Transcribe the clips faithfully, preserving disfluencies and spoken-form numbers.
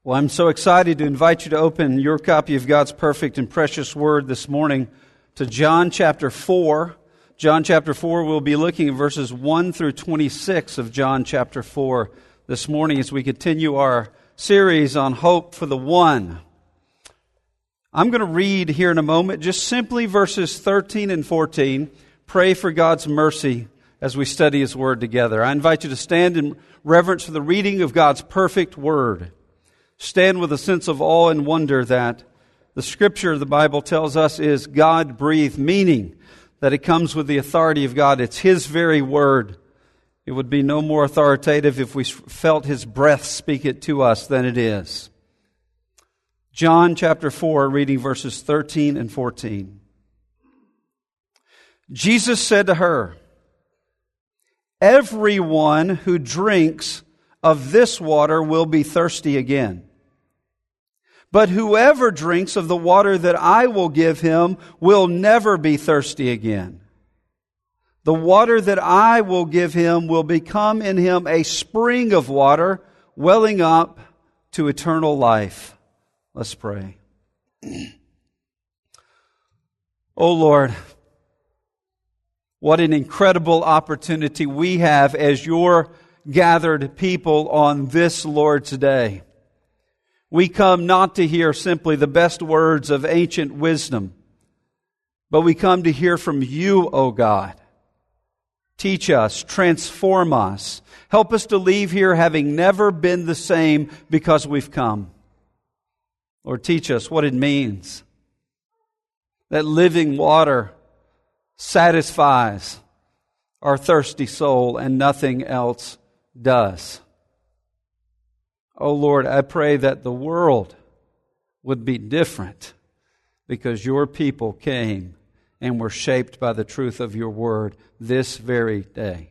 Well, I'm so excited to invite you to open your copy of God's perfect and precious Word this morning to John chapter four. John chapter four, we'll be looking at verses one through twenty-six of John chapter four this morning as we continue our series on hope for the one. I'm going to read here in a moment just simply verses thirteen and fourteen. Pray for God's mercy as we study His Word together. I invite you to stand in reverence for the reading of God's perfect Word. Stand with a sense of awe and wonder that the Scripture, the Bible tells us, is God-breathed, meaning that it comes with the authority of God. It's His very Word. It would be no more authoritative if we felt His breath speak it to us than it is. John chapter four, reading verses thirteen and fourteen. Jesus said to her, "Everyone who drinks of this water will be thirsty again. But whoever drinks of the water that I will give him will never be thirsty again. The water that I will give him will become in him a spring of water welling up to eternal life." Let's pray. Oh Lord, what an incredible opportunity we have as your gathered people on this Lord's Day. We come not to hear simply the best words of ancient wisdom, but we come to hear from you, O God. Teach us, transform us. Help us to leave here having never been the same because we've come. Lord, teach us what it means that living water satisfies our thirsty soul and nothing else does. Oh Lord, I pray that the world would be different because your people came and were shaped by the truth of your word this very day.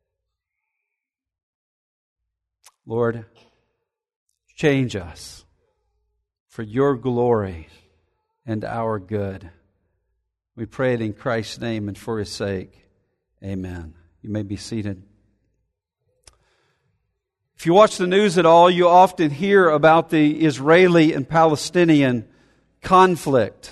Lord, change us for your glory and our good. We pray it in Christ's name and for His sake. Amen. You may be seated. If you watch the news at all, you often hear about the Israeli and Palestinian conflict.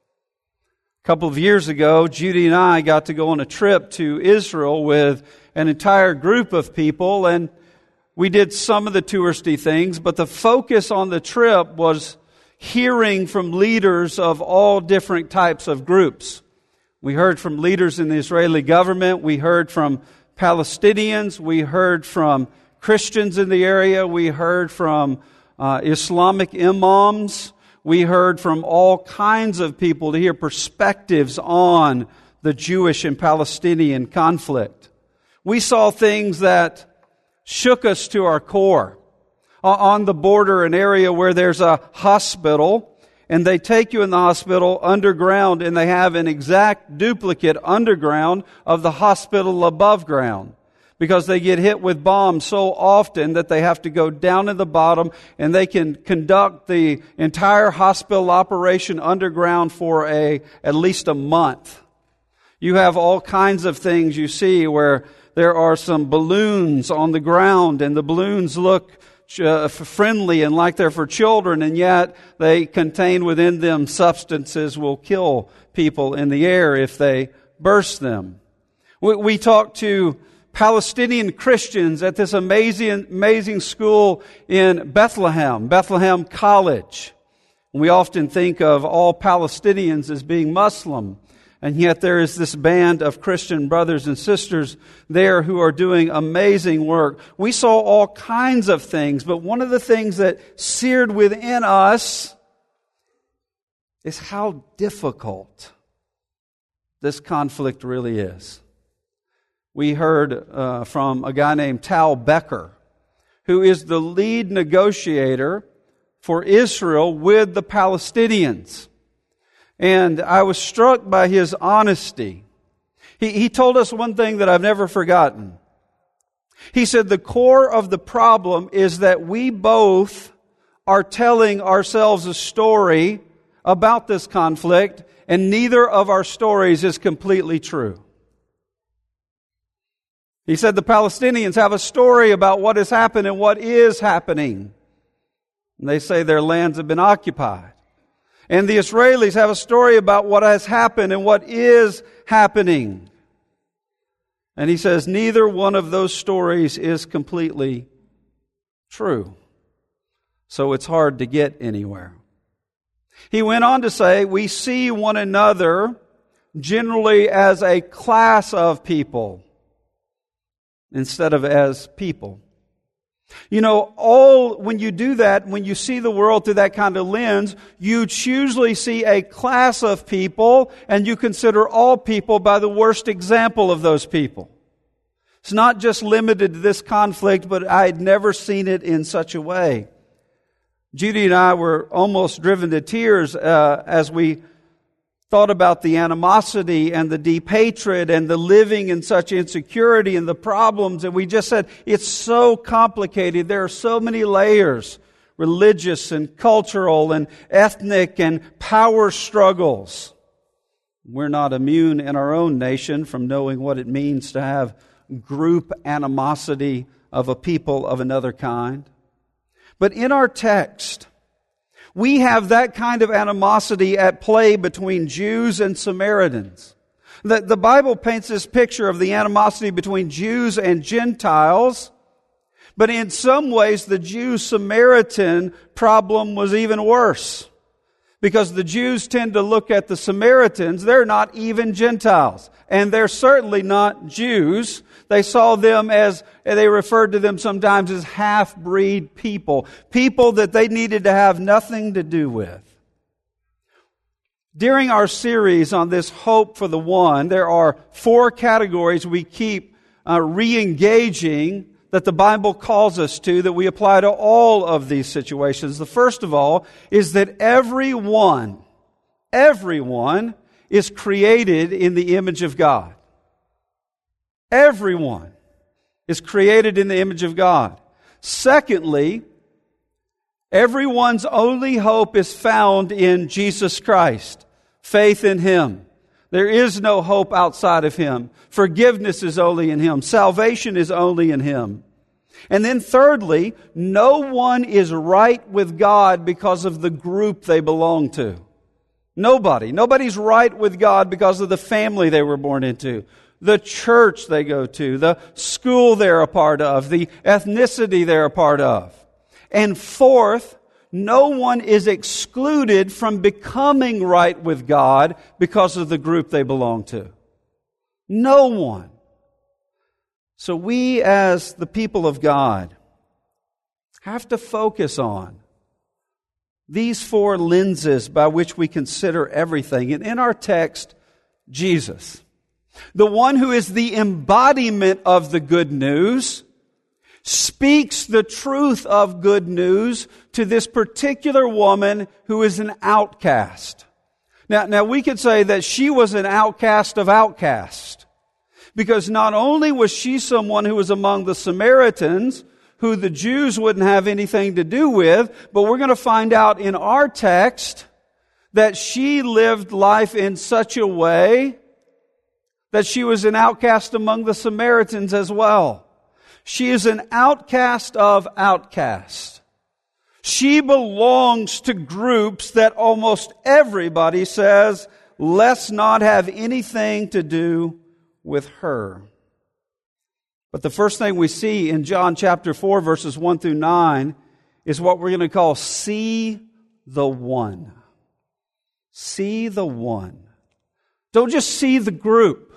A couple of years ago, Judy and I got to go on a trip to Israel with an entire group of people, and we did some of the touristy things, but the focus on the trip was hearing from leaders of all different types of groups. We heard from leaders in the Israeli government, we heard from Palestinians, we heard from Christians in the area, we heard from uh, Islamic imams, we heard from all kinds of people to hear perspectives on the Jewish and Palestinian conflict. We saw things that shook us to our core. Uh, on the border, an area where there's a hospital, and they take you in the hospital underground, and they have an exact duplicate underground of the hospital above ground, because they get hit with bombs so often that they have to go down at the bottom, and they can conduct the entire hospital operation underground for a at least a month. You have all kinds of things you see where there are some balloons on the ground, and the balloons look uh, friendly and like they're for children, and yet they contain within them substances will kill people in the air if they burst them. We, we talked to Palestinian Christians at this amazing, amazing school in Bethlehem, Bethlehem College. We often think of all Palestinians as being Muslim, and yet there is this band of Christian brothers and sisters there who are doing amazing work. We saw all kinds of things, but one of the things that seared within us is how difficult this conflict really is. We heard uh, from a guy named Tal Becker, who is the lead negotiator for Israel with the Palestinians. And I was struck by his honesty. He, he told us one thing that I've never forgotten. He said the core of the problem is that we both are telling ourselves a story about this conflict, and neither of our stories is completely true. He said the Palestinians have a story about what has happened and what is happening. And they say their lands have been occupied. And the Israelis have a story about what has happened and what is happening. And he says neither one of those stories is completely true. So it's hard to get anywhere. He went on to say, we see one another generally as a class of people instead of as people. You know, all when you do that, when you see the world through that kind of lens, you usually see a class of people and you consider all people by the worst example of those people. It's not just limited to this conflict, but I had never seen it in such a way. Judy and I were almost driven to tears uh, as we thought about the animosity and the deep hatred and the living in such insecurity and the problems. And we just said, it's so complicated. There are so many layers, religious and cultural and ethnic and power struggles. We're not immune in our own nation from knowing what it means to have group animosity of a people of another kind. But in our text, we have that kind of animosity at play between Jews and Samaritans. The, the Bible paints this picture of the animosity between Jews and Gentiles, but in some ways the Jew-Samaritan problem was even worse. Because the Jews tend to look at the Samaritans, they're not even Gentiles, and they're certainly not Jews. They saw them as, they referred to them sometimes as half-breed people, people that they needed to have nothing to do with. During our series on this hope for the one, there are four categories we keep uh, re-engaging that the Bible calls us to, that we apply to all of these situations. The first of all is that everyone, everyone is created in the image of God. Everyone is created in the image of God. Secondly, everyone's only hope is found in Jesus Christ. Faith in Him. There is no hope outside of Him. Forgiveness is only in Him. Salvation is only in Him. And then thirdly, no one is right with God because of the group they belong to. Nobody. Nobody's right with God because of the family they were born into, the church they go to, the school they're a part of, the ethnicity they're a part of. And fourth, no one is excluded from becoming right with God because of the group they belong to. No one. So we as the people of God have to focus on these four lenses by which we consider everything. And in our text, Jesus, the one who is the embodiment of the good news, speaks the truth of good news to this particular woman who is an outcast. Now, now we could say that she was an outcast of outcasts, because not only was she someone who was among the Samaritans, who the Jews wouldn't have anything to do with, but we're going to find out in our text that she lived life in such a way that she was an outcast among the Samaritans as well. She is an outcast of outcasts. She belongs to groups that almost everybody says, let's not have anything to do with her. But the first thing we see in John chapter four, verses one through nine, is what we're going to call see the one. See the one. Don't just see the group.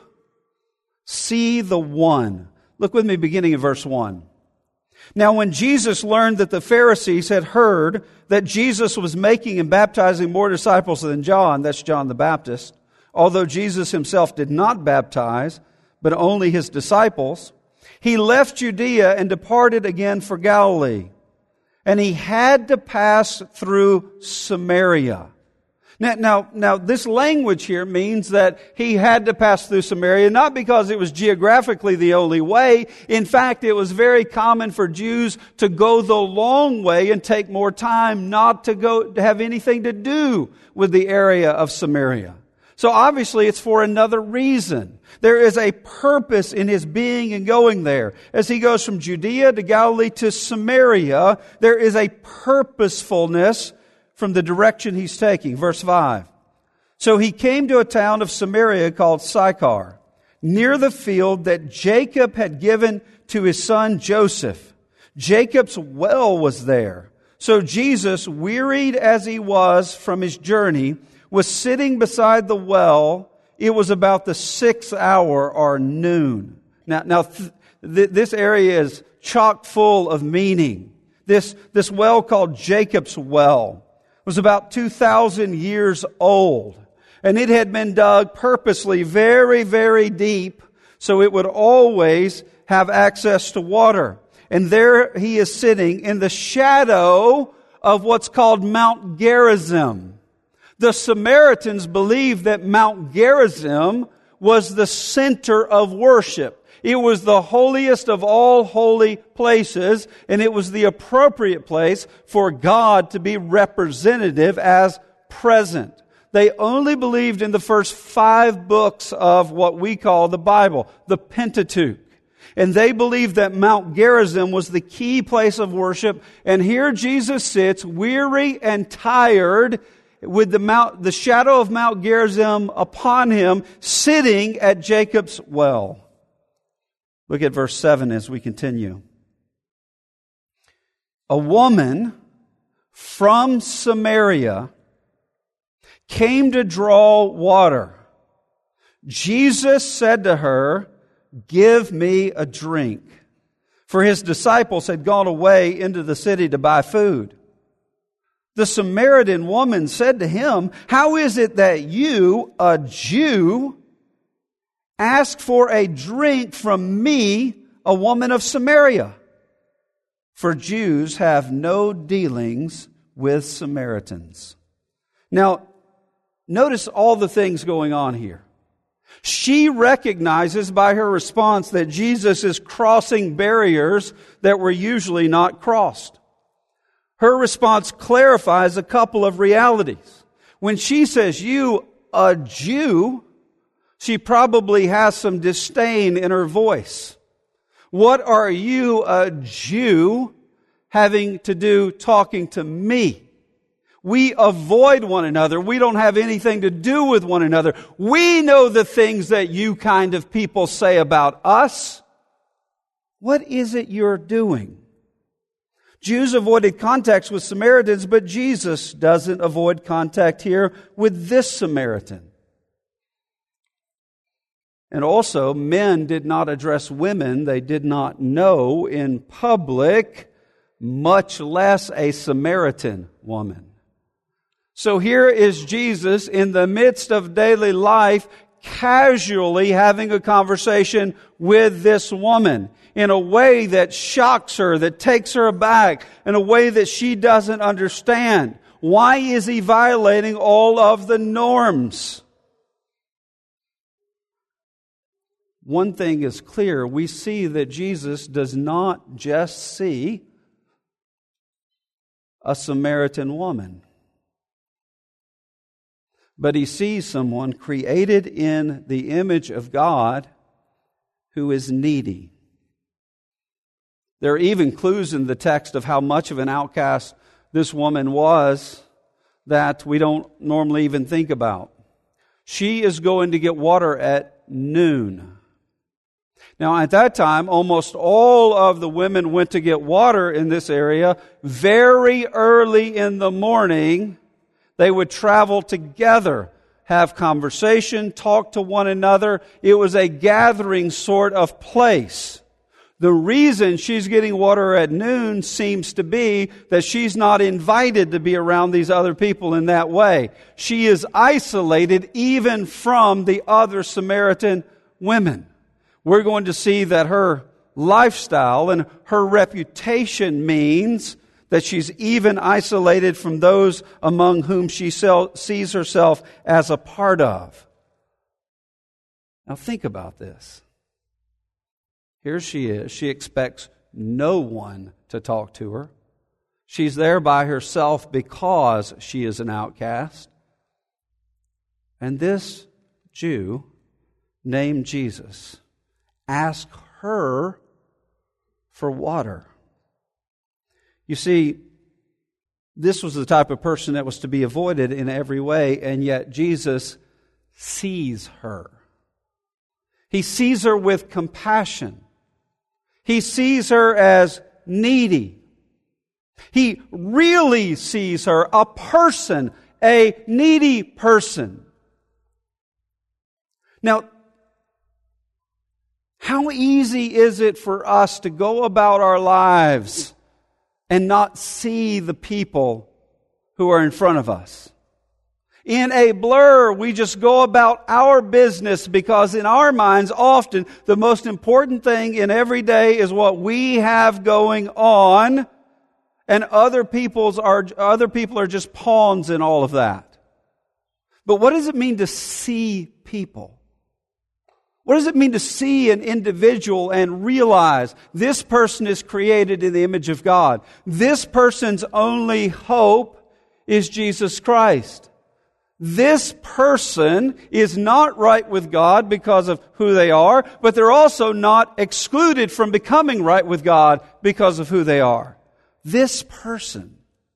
See the one. Look with me beginning in verse one. Now when Jesus learned that the Pharisees had heard that Jesus was making and baptizing more disciples than John, that's John the Baptist, although Jesus himself did not baptize, but only his disciples, he left Judea and departed again for Galilee. And he had to pass through Samaria. Now, now, now, this language here means that he had to pass through Samaria, not because it was geographically the only way. In fact, it was very common for Jews to go the long way and take more time, not to go to have anything to do with the area of Samaria. So obviously it's for another reason. There is a purpose in his being and going there. As he goes from Judea to Galilee to Samaria, there is a purposefulness from the direction he's taking. Verse five. So he came to a town of Samaria called Sychar, near the field that Jacob had given to his son Joseph. Jacob's well was there. So Jesus, wearied as he was from his journey, was sitting beside the well. It was about the sixth hour or noon. Now, now th- th- this area is chock full of meaning. This, this well called Jacob's well was about two thousand years old. And it had been dug purposely very, very deep so it would always have access to water. And there he is sitting in the shadow of what's called Mount Gerizim. The Samaritans believed that Mount Gerizim was the center of worship. It was the holiest of all holy places, and it was the appropriate place for God to be representative as present. They only believed in the first five books of what we call the Bible, the Pentateuch. And they believed that Mount Gerizim was the key place of worship. And here Jesus sits, weary and tired, with the mount, the shadow of Mount Gerizim upon him, sitting at Jacob's well. Look at verse seven as we continue. A woman from Samaria came to draw water. Jesus said to her, "Give me a drink." For his disciples had gone away into the city to buy food. The Samaritan woman said to him, "How is it that you, a Jew, ask for a drink from me, a woman of Samaria? For Jews have no dealings with Samaritans." Now, notice all the things going on here. She recognizes by her response that Jesus is crossing barriers that were usually not crossed. Her response clarifies a couple of realities. When she says, "You, a Jew," she probably has some disdain in her voice. What are you, a Jew, having to do talking to me? We avoid one another. We don't have anything to do with one another. We know the things that you kind of people say about us. What is it you're doing? Jews avoided contact with Samaritans, but Jesus doesn't avoid contact here with this Samaritan. And also, men did not address women they did not know in public, much less a Samaritan woman. So here is Jesus in the midst of daily life, casually having a conversation with this woman in a way that shocks her, that takes her aback, in a way that she doesn't understand. Why is he violating all of the norms? One thing is clear. We see that Jesus does not just see a Samaritan woman, but he sees someone created in the image of God who is needy. There are even clues in the text of how much of an outcast this woman was that we don't normally even think about. She is going to get water at noon. Now, at that time, almost all of the women went to get water in this area very early in the morning. They would travel together, have conversation, talk to one another. It was a gathering sort of place. The reason she's getting water at noon seems to be that she's not invited to be around these other people in that way. She is isolated even from the other Samaritan women. We're going to see that her lifestyle and her reputation means that she's even isolated from those among whom she sees herself as a part of. Now think about this. Here she is. She expects no one to talk to her. She's there by herself because she is an outcast. And this Jew named Jesus. Ask her for water. You see, this was the type of person that was to be avoided in every way, and yet Jesus sees her. He sees her with compassion. He sees her as needy. He really sees her a person, a needy person. Now, how easy is it for us to go about our lives and not see the people who are in front of us? In a blur, we just go about our business because in our minds, often, the most important thing in every day is what we have going on, and other people's are, other people are just pawns in all of that. But what does it mean to see people? What does it mean to see an individual and realize this person is created in the image of God? This person's only hope is Jesus Christ. This person is not right with God because of who they are, but they're also not excluded from becoming right with God because of who they are. This person,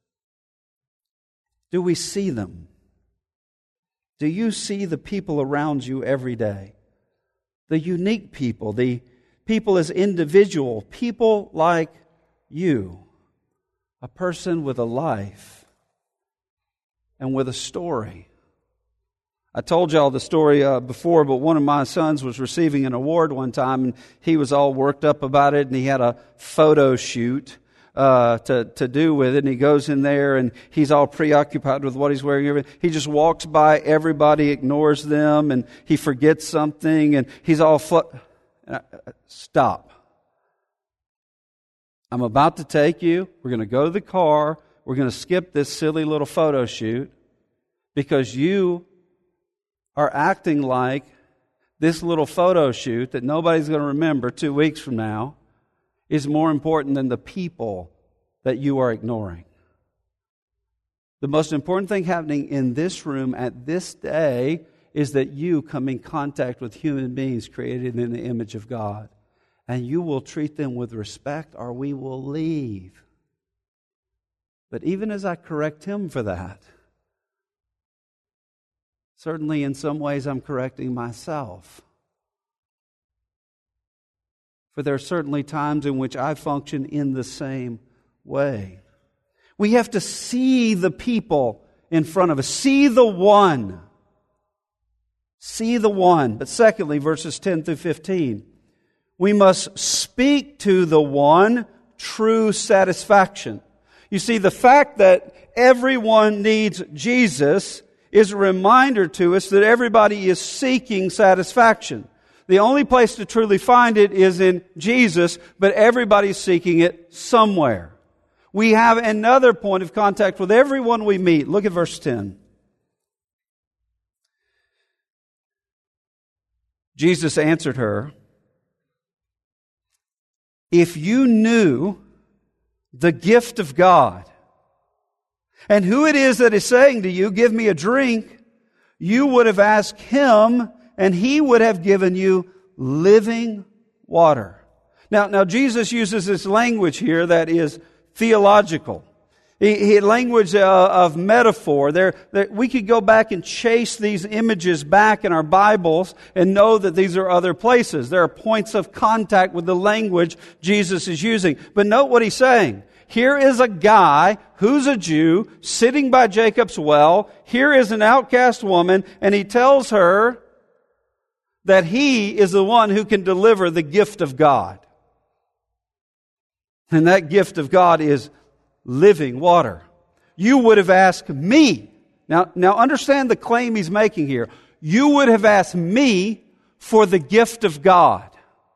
do we see them? Do you see the people around you every day? The unique people, the people as individual, people like you, a person with a life and with a story. I told y'all the story uh, before, but one of my sons was receiving an award one time, and he was all worked up about it, and he had a photo shoot uh, to to do with it. And he goes in there, and he's all preoccupied with what he's wearing. He just walks by everybody, ignores them, and he forgets something, and he's all fl- stop. I'm about to take you. We're going to go to the car. We're going to skip this silly little photo shoot because you are acting like this little photo shoot that nobody's going to remember two weeks from now is more important than the people that you are ignoring. The most important thing happening in this room at this day is that you come in contact with human beings created in the image of God. And you will treat them with respect or we will leave. But even as I correct him for that, certainly in some ways I'm correcting myself. For there are certainly times in which I function in the same way. We have to see the people in front of us. See the one. See the one. But secondly, verses ten through fifteen. We must speak to the one true satisfaction. You see, the fact that everyone needs Jesus is a reminder to us that everybody is seeking satisfaction. The only place to truly find it is in Jesus, but everybody's seeking it somewhere. We have another point of contact with everyone we meet. Look at verse ten. Jesus answered her, "If you knew the gift of God, and who it is that is saying to you, 'Give me a drink,' you would have asked him, and he would have given you living water." Now, now Jesus uses this language here that is theological. He, he language uh, of metaphor. There, there, we could go back and chase these images back in our Bibles and know that these are other places. There are points of contact with the language Jesus is using. But note what he's saying. Here is a guy who's a Jew sitting by Jacob's well. Here is an outcast woman, and he tells her that he is the one who can deliver the gift of God. And that gift of God is living water. You would have asked me. Now, now understand the claim he's making here. You would have asked me for the gift of God.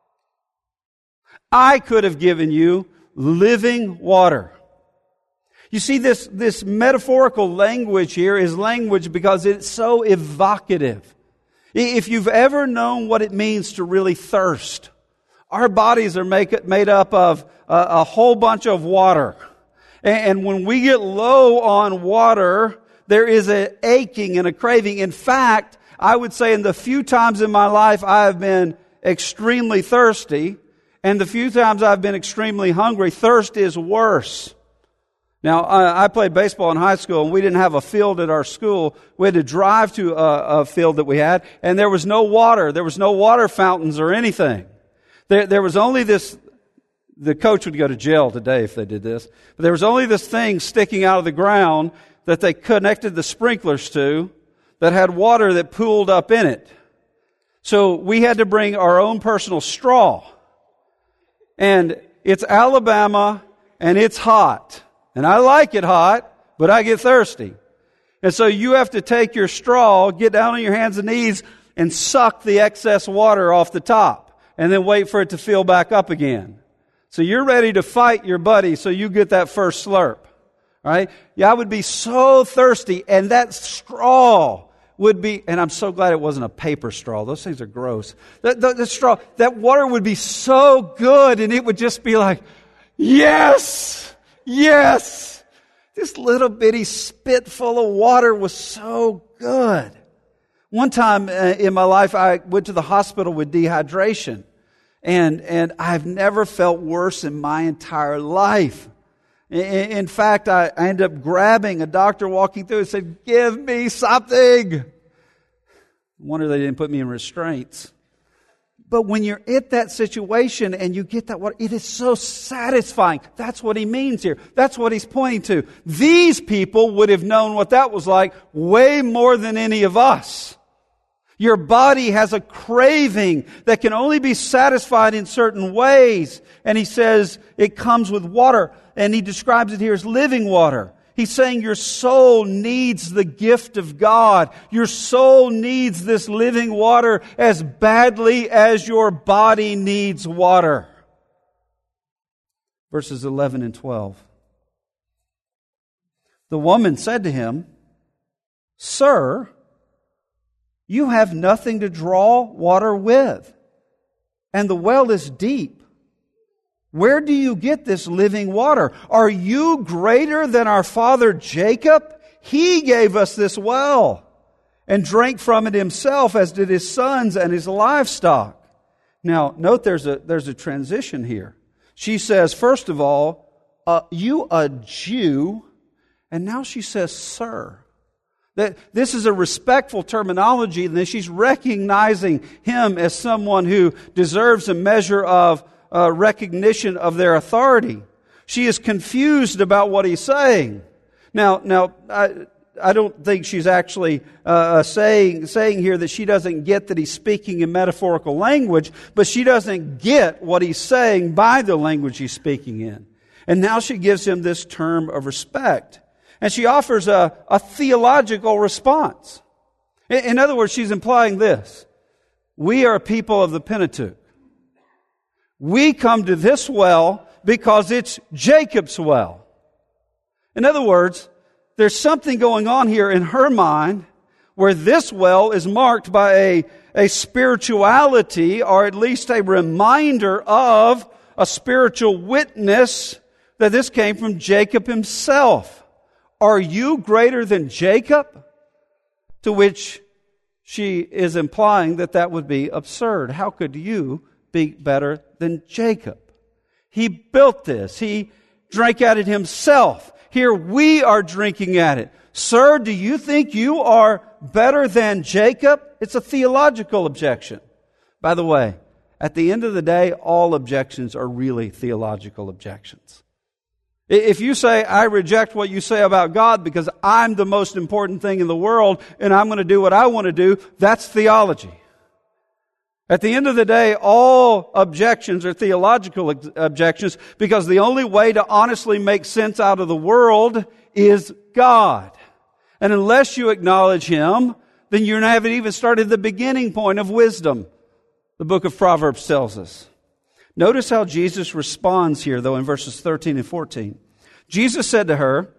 I could have given you living water. You see, this, this metaphorical language here is language because it's so evocative. If you've ever known what it means to really thirst, our bodies are make, made up of a, a whole bunch of water. And, and when we get low on water, there is an aching and a craving. In fact, I would say in the few times in my life I have been extremely thirsty, and the few times I've been extremely hungry, thirst is worse. Now, I, I played baseball in high school, and we didn't have a field at our school. We had to drive to a, a field that we had, and there was no water. There was no water fountains or anything. There, there was only this, the coach would go to jail today if they did this, but there was only this thing sticking out of the ground that they connected the sprinklers to that had water that pooled up in it. So we had to bring our own personal straw. And it's Alabama, and it's hot. And I like it hot, but I get thirsty. And so you have to take your straw, get down on your hands and knees, and suck the excess water off the top. And then wait for it to fill back up again. So you're ready to fight your buddy so you get that first slurp. All right? Yeah, I would be so thirsty, and that straw would be, and I'm so glad it wasn't a paper straw. Those things are gross. The, the, the straw, that water would be so good, and it would just be like, yes, yes. This little bitty spit full of water was so good. One time uh, in my life, I went to the hospital with dehydration, and and I've never felt worse in my entire life. In fact, I ended up grabbing a doctor walking through and said, give me something. Wonder they didn't put me in restraints. But when you're at that situation and you get that water, it is so satisfying. That's what he means here. That's what he's pointing to. These people would have known what that was like way more than any of us. Your body has a craving that can only be satisfied in certain ways. And he says it comes with water. And he describes it here as living water. He's saying your soul needs the gift of God. Your soul needs this living water as badly as your body needs water. Verses eleven and twelve. The woman said to him, Sir, you have nothing to draw water with, and the well is deep. Where do you get this living water? Are you greater than our father Jacob? He gave us this well and drank from it himself, as did his sons and his livestock. Now, note there's a, there's a transition here. She says, first of all, uh, you a Jew, and now she says, sir. That this is a respectful terminology, and that she's recognizing him as someone who deserves a measure of uh, recognition of their authority. She is confused about what he's saying. Now, now I, I don't think she's actually uh, saying saying here that she doesn't get that he's speaking in metaphorical language, but she doesn't get what he's saying by the language he's speaking in. And now she gives him this term of respect. And she offers a, a theological response. In, in other words, she's implying this. We are a people of the Pentateuch. We come to this well because it's Jacob's well. In other words, there's something going on here in her mind where this well is marked by a, a spirituality, or at least a reminder of a spiritual witness that this came from Jacob himself. Are you greater than Jacob? To which she is implying that that would be absurd. How could you be better than Jacob? He built this. He drank at it himself. Here we are drinking at it. Sir, do you think you are better than Jacob? It's a theological objection. By the way, at the end of the day, all objections are really theological objections. If you say, I reject what you say about God because I'm the most important thing in the world and I'm going to do what I want to do, that's theology. At the end of the day, all objections are theological objections because the only way to honestly make sense out of the world is God. And unless you acknowledge Him, then you haven't even started the beginning point of wisdom, the book of Proverbs tells us. Notice how Jesus responds here, though, in verses thirteen and fourteen. Jesus said to her,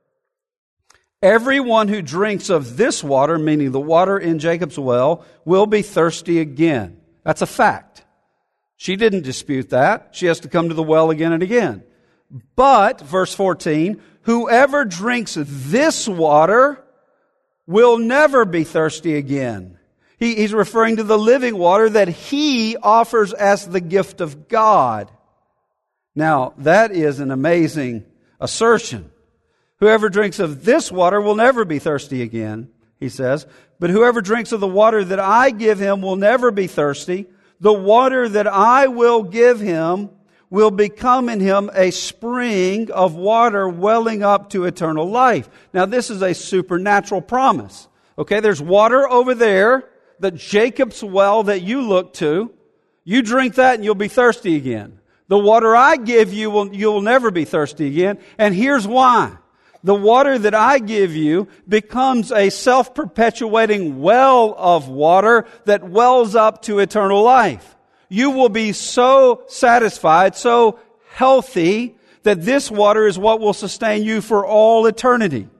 everyone who drinks of this water, meaning the water in Jacob's well, will be thirsty again. That's a fact. She didn't dispute that. She has to come to the well again and again. But, verse fourteen, whoever drinks this water will never be thirsty again. He, he's referring to the living water that He offers as the gift of God. Now, that is an amazing assertion. Whoever drinks of this water will never be thirsty again, He says. But whoever drinks of the water that I give him will never be thirsty. The water that I will give him will become in him a spring of water welling up to eternal life. Now, this is a supernatural promise. Okay, there's water over there, that Jacob's well that you look to. You drink that and you'll be thirsty again. The water I give you, will you'll never be thirsty again. And here's why. The water that I give you becomes a self-perpetuating well of water that wells up to eternal life. You will be so satisfied, so healthy, that this water is what will sustain you for all eternity.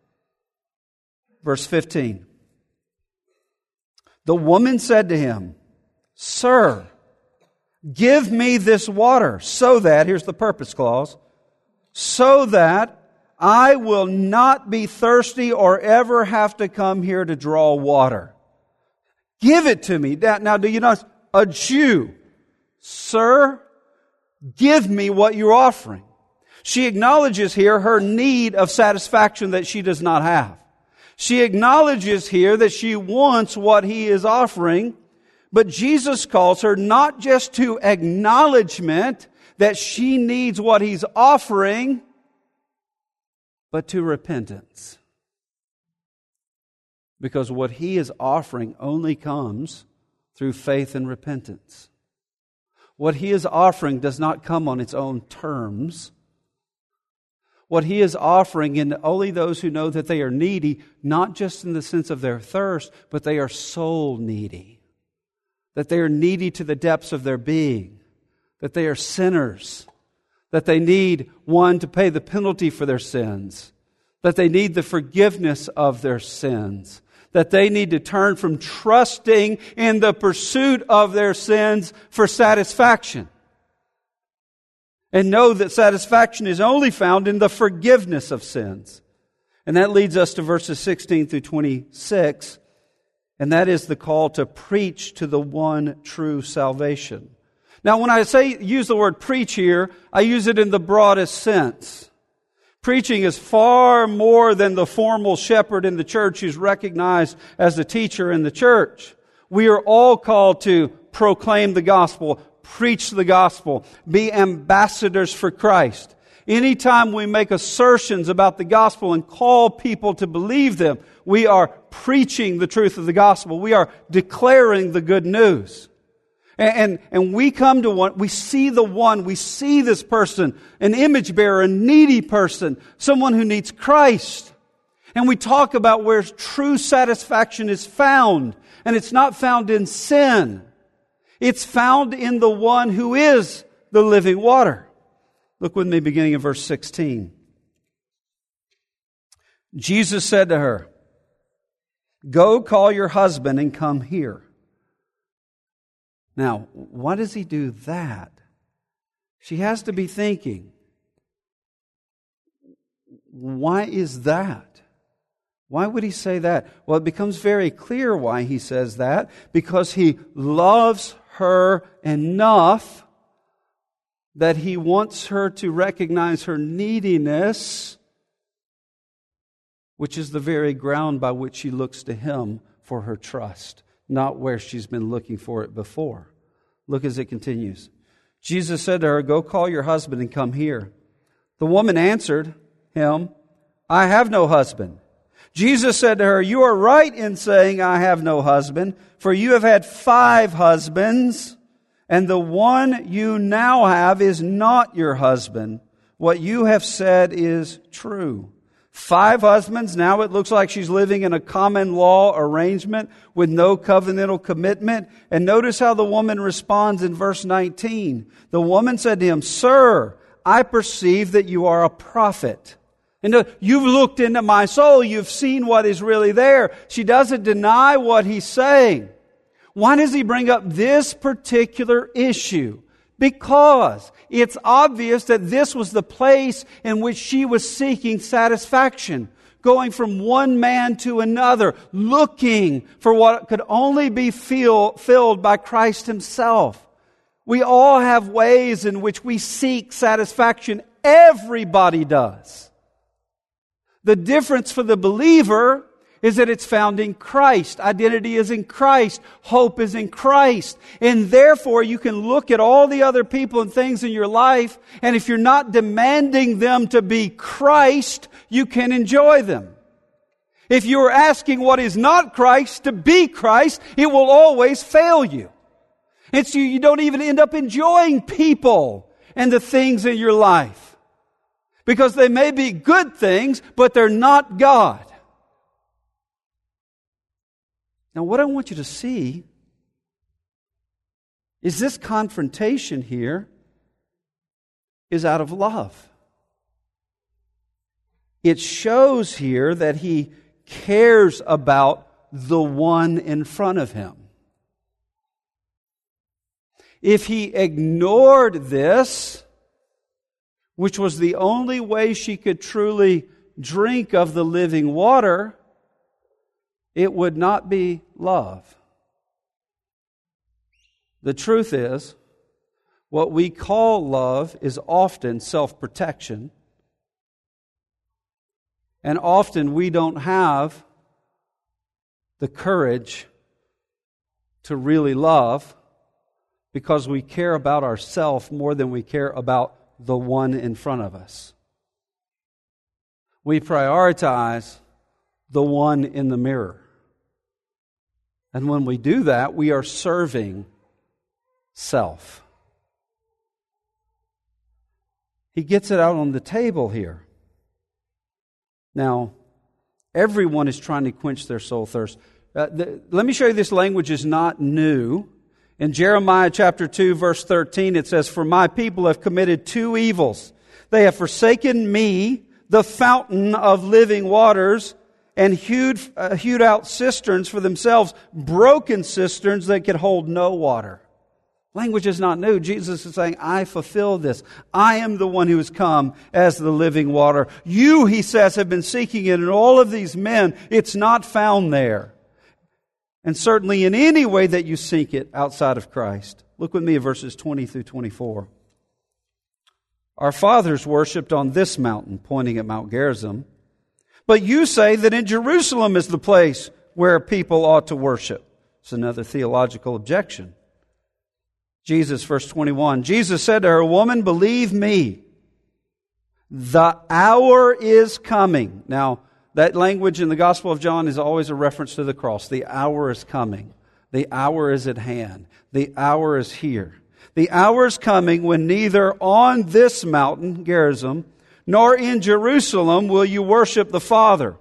Verse fifteen. The woman said to him, Sir, give me this water so that, here's the purpose clause, so that I will not be thirsty or ever have to come here to draw water. Give it to me. Now, do you know, a Jew, Sir, give me what you're offering. She acknowledges here her need of satisfaction that she does not have. She acknowledges here that she wants what He is offering, but Jesus calls her not just to acknowledgement that she needs what He's offering, but to repentance. Because what He is offering only comes through faith and repentance. What He is offering does not come on its own terms. What He is offering in only those who know that they are needy, not just in the sense of their thirst, but they are soul needy. That they are needy to the depths of their being. That they are sinners. That they need one to pay the penalty for their sins. That they need the forgiveness of their sins. That they need to turn from trusting in the pursuit of their sins for satisfaction. And know that satisfaction is only found in the forgiveness of sins. And that leads us to verses sixteen through twenty-six. And that is the call to preach to the one true salvation. Now, when I say use the word preach here, I use it in the broadest sense. Preaching is far more than the formal shepherd in the church who's recognized as the teacher in the church. We are all called to proclaim the gospel, preach the gospel, be ambassadors for Christ. Anytime we make assertions about the gospel and call people to believe them, we are preaching the truth of the gospel. We are declaring the good news. And, and, and we come to one, we see the one, we see this person, an image bearer, a needy person, someone who needs Christ. And we talk about where true satisfaction is found. And it's not found in sin. It's found in the one who is the living water. Look with me beginning in verse sixteen. Jesus said to her, Go call your husband and come here. Now, why does He do that? She has to be thinking, why is that? Why would He say that? Well, it becomes very clear why He says that. Because He loves her enough that He wants her to recognize her neediness, which is the very ground by which she looks to Him for her trust, not where she's been looking for it before. Look as it continues. Jesus said to her, Go call your husband and come here. The woman answered Him, I have no husband. Jesus said to her, You are right in saying, I have no husband, for you have had five husbands, and the one you now have is not your husband. What you have said is true. Five husbands. Now it looks like she's living in a common law arrangement with no covenantal commitment. And notice how the woman responds in verse nineteen. The woman said to him, Sir, I perceive that you are a prophet. And you've looked into my soul. You've seen what is really there. She doesn't deny what He's saying. Why does He bring up this particular issue? Because it's obvious that this was the place in which she was seeking satisfaction. going from one man to another, looking for what could only be feel, filled by Christ Himself. We all have ways in which we seek satisfaction. Everybody does. The difference for the believer is that it's found in Christ. Identity is in Christ. Hope is in Christ. And therefore, you can look at all the other people and things in your life, and if you're not demanding them to be Christ, you can enjoy them. If you're asking what is not Christ to be Christ, it will always fail you. And so you don't even end up enjoying people and the things in your life. Because they may be good things, but they're not God. Now, what I want you to see is this confrontation here is out of love. It shows here that he cares about the one in front of him. If he ignored this, which was the only way she could truly drink of the living water, it would not be love. The truth is, what we call love is often self-protection. And often we don't have the courage to really love because we care about ourselves more than we care about the one in front of us. We prioritize the one in the mirror. And when we do that, we are serving self. He gets it out on the table here. Now, everyone is trying to quench their soul thirst. Uh, the, let me show you this language is not new. In Jeremiah chapter two, verse thirteen, it says, "For my people have committed two evils. They have forsaken me, the fountain of living waters, and hewed, uh, hewed out cisterns for themselves, broken cisterns that could hold no water." Language is not new. Jesus is saying, I fulfill this. I am the one who has come as the living water. You, he says, have been seeking it in all of these men. It's not found there. And certainly in any way that you seek it outside of Christ. Look with me at verses twenty through twenty-four. "Our fathers worshipped on this mountain," pointing at Mount Gerizim. "But you say that in Jerusalem is the place where people ought to worship." It's another theological objection. Jesus, verse twenty-one, Jesus said to her, "Woman, believe me, the hour is coming." Now, that language in the Gospel of John is always a reference to the cross. The hour is coming. The hour is at hand. The hour is here. The hour is coming when neither on this mountain, Gerizim, nor in Jerusalem will you worship the Father.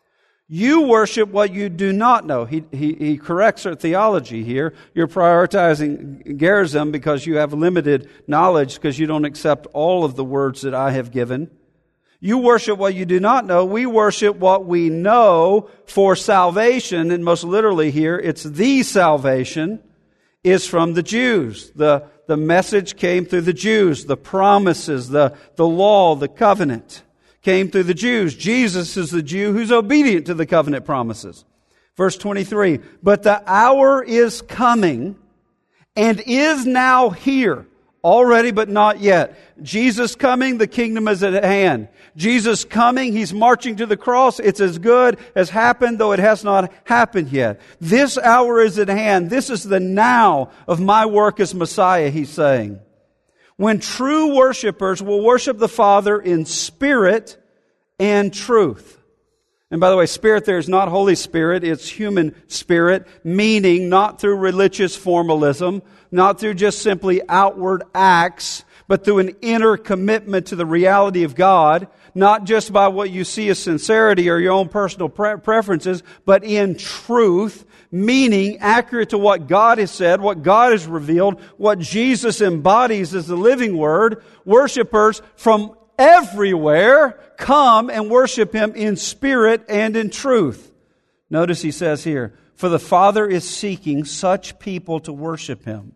You worship what you do not know. He, he, he corrects our theology here. You're prioritizing Gerizim because you have limited knowledge, because you don't accept all of the words that I have given. You worship what you do not know. We worship what we know for salvation. And most literally here, it's the salvation is from the Jews. The, the message came through the Jews. The promises, the, the law, the covenant came through the Jews. Jesus is the Jew who's obedient to the covenant promises. Verse twenty-three, "But the hour is coming and is now here." Already, but not yet. Jesus coming, the kingdom is at hand. Jesus coming, He's marching to the cross. It's as good as happened, though it has not happened yet. This hour is at hand. This is the now of my work as Messiah, He's saying. When true worshipers will worship the Father in spirit and truth. And by the way, spirit there is not Holy Spirit, it's human spirit, meaning not through religious formalism, not through just simply outward acts, but through an inner commitment to the reality of God, not just by what you see as sincerity or your own personal pre- preferences, but in truth, meaning accurate to what God has said, what God has revealed, what Jesus embodies as the living Word. Worshipers from everywhere come and worship Him in spirit and in truth. Notice he says here, "For the Father is seeking such people to worship Him."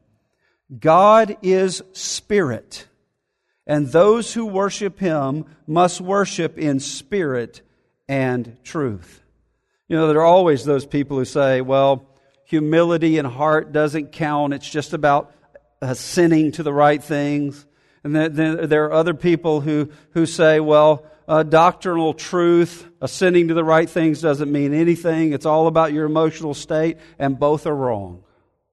God is spirit, and those who worship Him must worship in spirit and truth. You know, there are always those people who say, well, humility in heart doesn't count. It's just about uh, sinning to the right things. And then, then there are other people who, who say, well, uh, doctrinal truth, ascending to the right things doesn't mean anything. It's all about your emotional state, and both are wrong.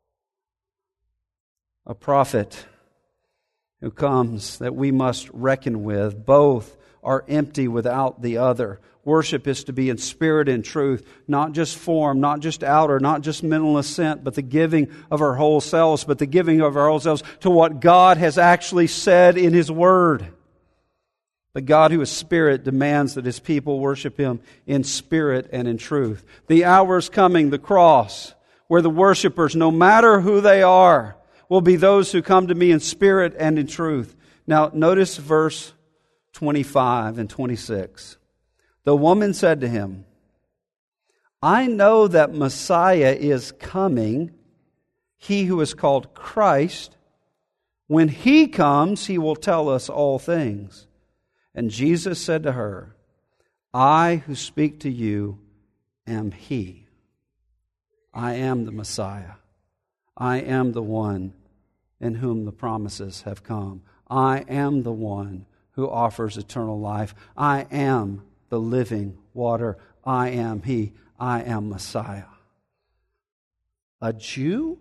A prophet who comes that we must reckon with, both are empty without the other. Worship is to be in spirit and truth, not just form, not just outer, not just mental assent, but the giving of our whole selves, but the giving of our whole selves to what God has actually said in His Word. But God, who is Spirit, demands that His people worship Him in spirit and in truth. The hour is coming, the cross, where the worshipers, no matter who they are, will be those who come to me in spirit and in truth. Now, notice verse twenty-five and twenty-six. The woman said to him, I know that Messiah is coming, He who is called Christ. When He comes, He will tell us all things. And Jesus said to her, I who speak to you am He. I am the Messiah. I am the one in whom the promises have come. I am the one who offers eternal life. I am the living water. I am He. I am Messiah. A Jew?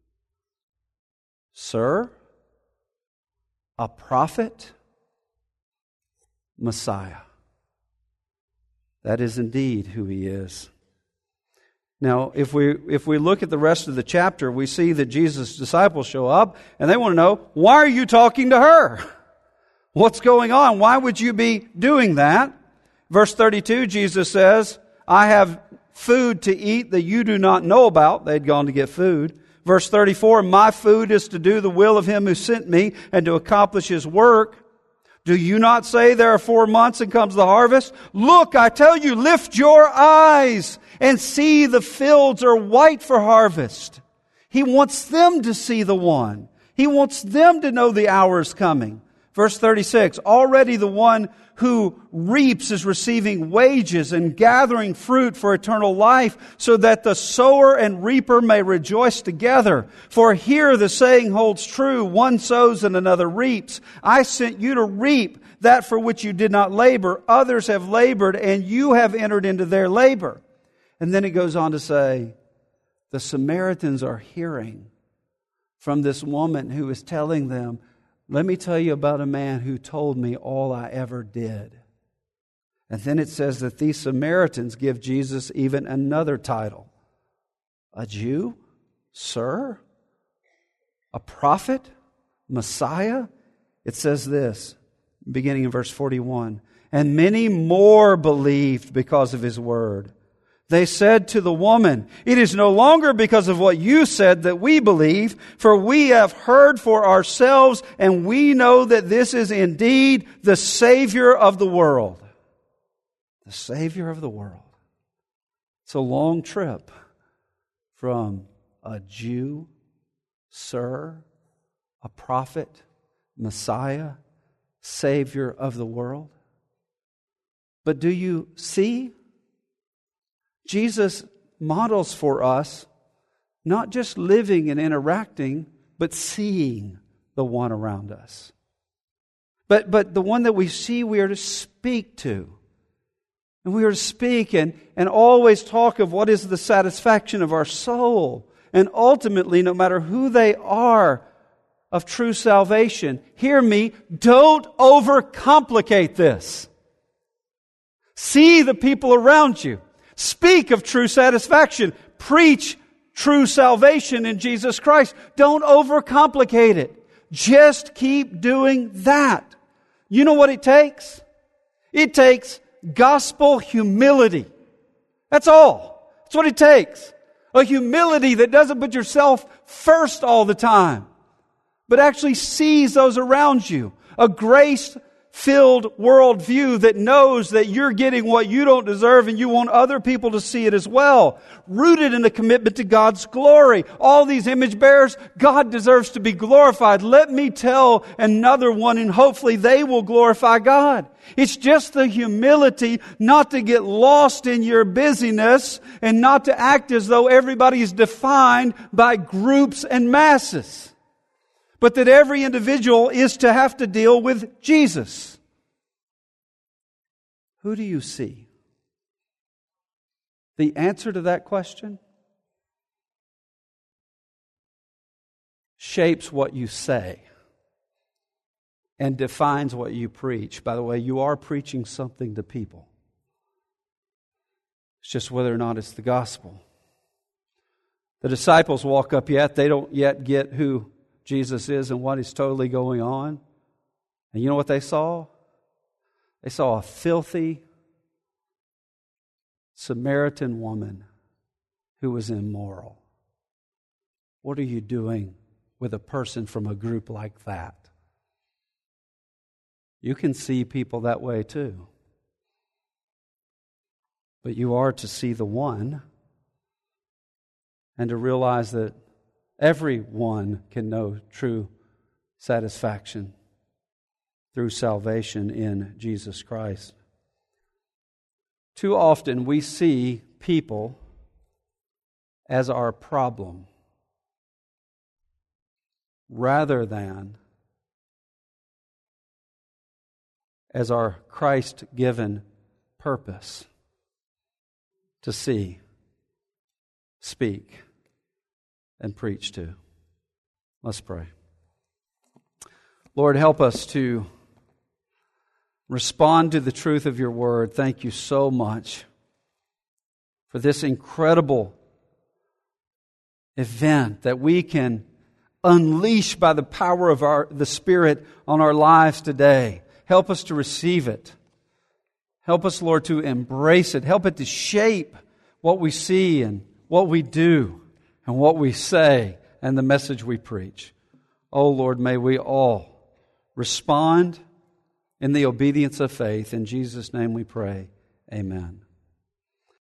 Sir? A prophet? Messiah. That is indeed who He is. Now, if we if we look at the rest of the chapter, we see that Jesus' disciples show up and they want to know, why are you talking to her? What's going on? Why would you be doing that? Verse thirty-two, Jesus says, I have food to eat that you do not know about. They'd gone to get food. Verse thirty-four, my food is to do the will of Him who sent me and to accomplish His work. Do you not say there are four months and comes the harvest? Look, I tell you, lift your eyes and see the fields are white for harvest. He wants them to see the one. He wants them to know the hour is coming. Verse thirty-six, already the one who reaps is receiving wages and gathering fruit for eternal life, so that the sower and reaper may rejoice together. For here the saying holds true, one sows and another reaps. I sent you to reap that for which you did not labor. Others have labored, and you have entered into their labor. And then it goes on to say, the Samaritans are hearing from this woman who is telling them, let me tell you about a man who told me all I ever did. And then it says that these Samaritans give Jesus even another title. A Jew? Sir? A prophet? Messiah? It says this, beginning in verse forty-one. And many more believed because of His word. They said to the woman, it is no longer because of what you said that we believe, for we have heard for ourselves, and we know that this is indeed the Savior of the world. The Savior of the world. It's a long trip from a Jew, sir, a prophet, Messiah, Savior of the world. But do you see? Jesus models for us not just living and interacting, but seeing the one around us. But but the one that we see, we are to speak to. And we are to speak and, and always talk of what is the satisfaction of our soul. And ultimately, no matter who they are, of true salvation. Hear me, don't overcomplicate this. See the people around you. Speak of true satisfaction. Preach true salvation in Jesus Christ. Don't overcomplicate it. Just keep doing that. You know what it takes? It takes gospel humility. That's all. That's what it takes. A humility that doesn't put yourself first all the time, but actually sees those around you. A grace filled worldview that knows that you're getting what you don't deserve and you want other people to see it as well. Rooted in a commitment to God's glory. All these image bearers, God deserves to be glorified. Let me tell another one and hopefully they will glorify God. It's just the humility not to get lost in your busyness and not to act as though everybody is defined by groups and masses. But that every individual is to have to deal with Jesus. Who do you see? The answer to that question shapes what you say and defines what you preach. By the way, you are preaching something to people. It's just whether or not it's the gospel. The disciples walk up yet. They don't yet get who Jesus is and what is totally going on. And you know what they saw? They saw a filthy Samaritan woman who was immoral. What are you doing with a person from a group like that? You can see people that way too. But you are to see the one and to realize that everyone can know true satisfaction through salvation in Jesus Christ. Too often we see people as our problem rather than as our Christ-given purpose to see, speak, and preach to. Let's pray. Lord, help us to respond to the truth of your word. Thank you so much for this incredible event that we can unleash by the power of our the Spirit on our lives today. Help us to receive it. Help us, Lord, to embrace it. Help it to shape what we see and what we do and what we say and the message we preach. Oh, Lord, may we all respond in the obedience of faith. In Jesus' name we pray. Amen.